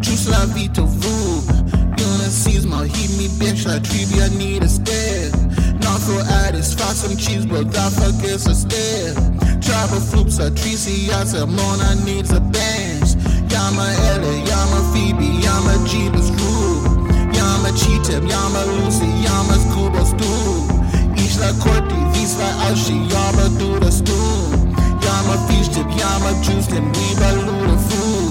Juste la vie te vous. Mal hit me bitch la tribu, I need a stare. Not for addis, fast some cheese, but that forgets a stare. Travel floops, a Tracy, a Mona needs a bench. Yama Ella, Yama Phoebe, Yama Jeebus Rube. Yama Cheetah, Yama Lucy, Yama Scuba Stew. Isla Corti, Visla Alshi, Yama do the stew. Yama Fish Tip, Yama Juice, and we baloo the food.